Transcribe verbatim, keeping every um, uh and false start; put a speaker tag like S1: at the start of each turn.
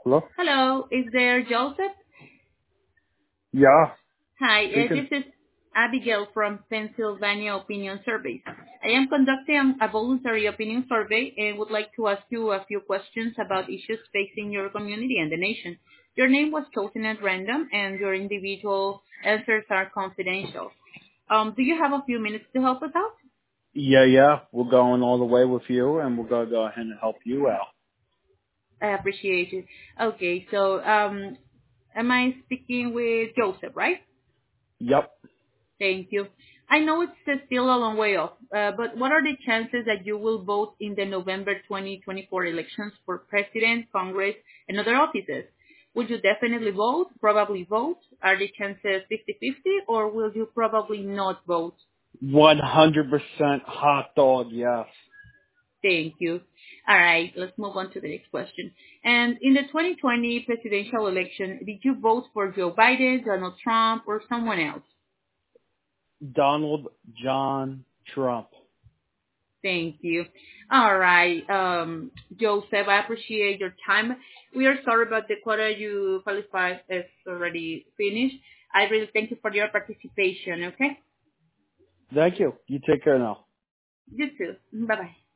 S1: Hello?
S2: Hello, is there Joseph?
S1: Yeah,
S2: Hi, uh,
S1: speaking.
S2: this is Abigail from Pennsylvania Opinion Surveys. I am conducting a voluntary opinion survey and would like to ask you a few questions about issues facing your community and the nation. Your name was chosen at random and your individual answers are confidential. Um, do you have a few minutes to help us out?
S1: Yeah, yeah, we're going all the way with you, and we're gonna go ahead and help you out.
S2: I appreciate it. Okay, so um, am I speaking with Joseph, right?
S1: Yep.
S2: Thank you. I know it's uh, still a long way off, uh, but what are the chances that you will vote in the November twenty twenty-four elections for president, Congress, and other offices? Would you definitely vote, probably vote? Are the chances fifty-fifty, or will you probably not vote?
S1: one hundred percent hot dog, yes.
S2: Thank you. All right, let's move on to the next question. And in the twenty twenty presidential election, did you vote for Joe Biden, Donald Trump, or someone else?
S1: Donald John Trump.
S2: Thank you. All right, um, Joseph, I appreciate your time. We are sorry about the quota you qualified is already finished. I really thank you for your participation, okay?
S1: Thank you. You take care now.
S2: You too. Bye-bye.